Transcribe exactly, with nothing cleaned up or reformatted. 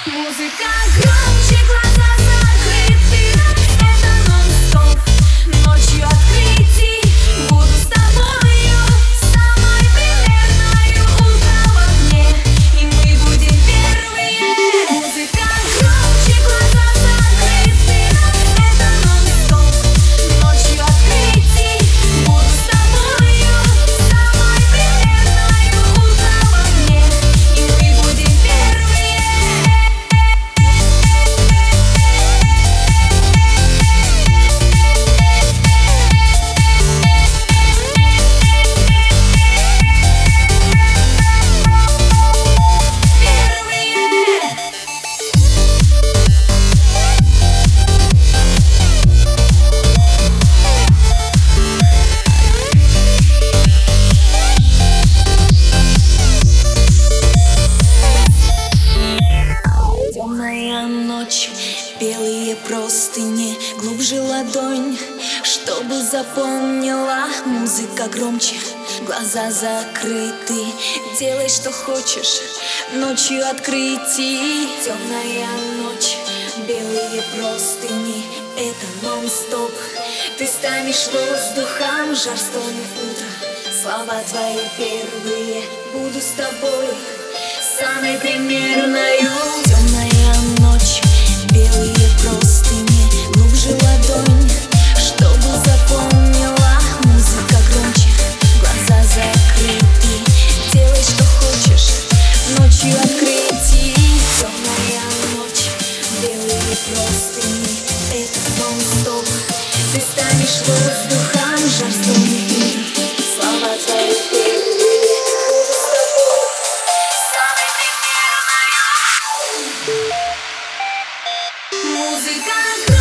Музыка громче, глаза закрыты. Это нон-стоп, ночью открытий. Буду с тобою, самой примерною. Утро в окне, и мы будем первые. Музыка громче, глаза закрыты. Это нон-стоп, ночью открытий. Буду с тобою, самой примерною. Утро в окне, и мы будем первые. Темная ночь, белые простыни, глубже ладонь, чтобы запомнила. Музыка громче, глаза закрыты. Делай, что хочешь, ночью открытий. Темная ночь, белые простыни, это нон-стоп. Ты станешь воздухом, жар стонет утро. Слова твои первые, буду с тобой, самой примерною. Темная ночь, белые простыни, глубже ладонь, чтобы запомнила. Музыка громче, глаза закрыты. Делай, что хочешь, ночью открытий. Темная ночь, белые простыни, это нон-стоп. Ты станешь воздухом, жар стонет утро. Слова твои первые, буду с тобой, самой примерною. Музыка.